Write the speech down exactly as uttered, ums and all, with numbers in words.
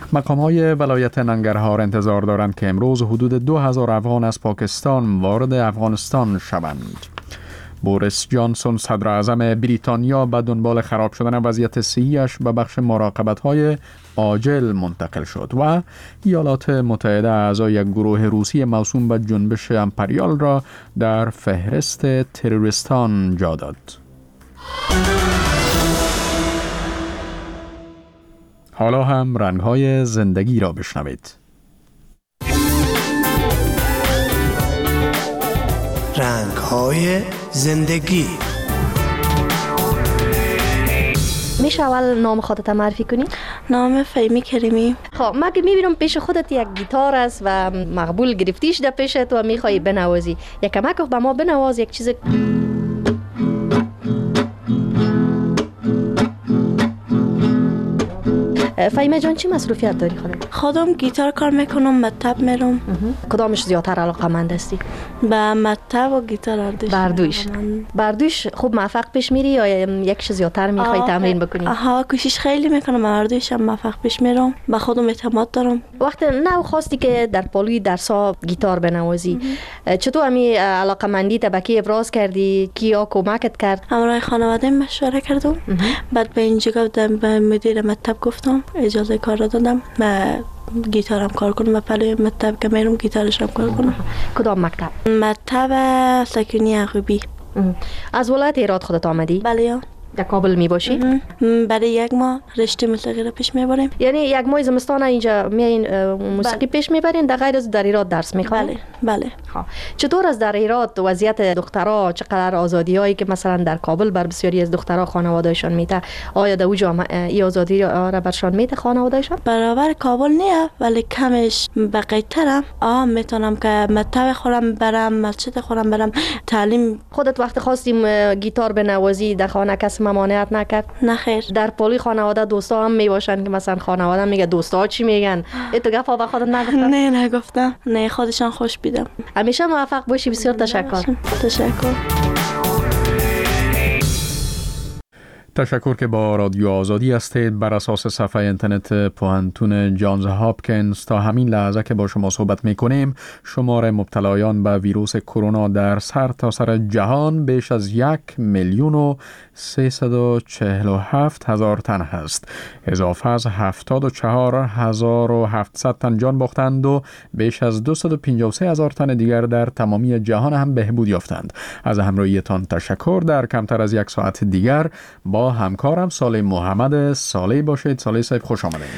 مقام‌های ولایت ننگرهار انتظار دارند که امروز حدود دو هزار افغان از پاکستان وارد افغانستان شوند. بوریس جانسون صدر اعظم بریتانیا به دنبال خراب شدن وضعیت صحی‌اش به بخش مراقبت‌های عاجل منتقل شد و ایالات متحده اعضای یک گروه روسی موسوم به جنبش امپریال را در فهرست تروریستان جا داد. حالا هم رنگ‌های زندگی را بشنوید. رنگ‌های زندگی. میشه اول نام خودت معرفی کنی؟ نام فهیمی کریمی. خب من که میبینم پیش خودت یک گیتار است و مقبول گرفتیش در پیشت و میخوای بنوازی. یک کمک به ما بنواز یک چیز. فهیمه جان چی مصروفیت داری خودت؟ خودم گیتار کار میکنم، مکتب میرم. کدامش زیادتر علاقه‌مند هستی؟ به مکتب و گیتار اردوش. بردوش. بردوش خوب موفق پیش میری یا یکش زیادتر میخوای تمرین بکنی؟ آها کوشش خیلی میکنم، اردوش هم موفق پیش میرم. به خودم اعتماد دارم. وقت نو خواستی که در پالوی درسا گیتار بنوازی، چطور همی علاقه‌مندی تبکی ابراز کردی؟ کیا کمکت کرد؟ همراه خانواده مشوره کردم. بعد به اینجا گفتم، به مدیر مکتب گفتم اجازه کار را دادم و گیتارم کار کنم و پلوی مکتب که میرم گیتارشم کار کنم. کدام مکتب؟ مکتب سکونی عقوبی. از ولایت هرات خودت آمدی؟ بله. در کابل می باشی؟ برای یک ماه رشته موسیقی را پیش میبریم. یعنی یک ماه زمستان اینجا میایین موسیقی بله. پیش میبرین، در غیر از در ایراد درس میخوان؟ بله بله. ها. چطور از در ایراد وضعیت دخترها، چقدر آزادی هایی که مثلا در کابل بر بسیاری از دخترها خانوادهشان میده، آیا در اوجا این آزادی را برشان میده خانوادهشان؟ برابر کابل نه ولی کمش بقیترم. آه میتونم که مکتب خورم برم، مسجد خورم برم، تعلیم. خودت وقت خواستیم گیتار بنوازی در خانه کس ممانعت نکرد؟ نه خیر. در پولی خانواده دوستا هم میباشن که مثلا خانواده میگه دوستا چی میگن؟ ای تو گفت با خودت نگفتم؟ نه نگفتم. نه خودشان خوش بیدم. همیشه موفق باشی. بسیار تشکر. تشکر. تشکر که با رادیو آزادی هستید. بر اساس صفحه اینترنت پوهنتون جانز هاپکینز تا همین لحظه که با شما صحبت میکنیم شمار مبتلایان به ویروس کرونا در سرتاسر جهان بیش از یک میلیون و سیصد و چهل و هفت هزار تن هست. اضافه از هفتاد و چهار هزار و هفتصد تن جان باختند و بیش از دویست و پنجاه و سه هزار تن دیگر در تمامی جهان هم بهبود یافتند. از همراهیتان تشکر. در کمتر از یک ساعت دیگر با همکارم صالح محمد صالح باشید. صالح صاحب خوش آمدید.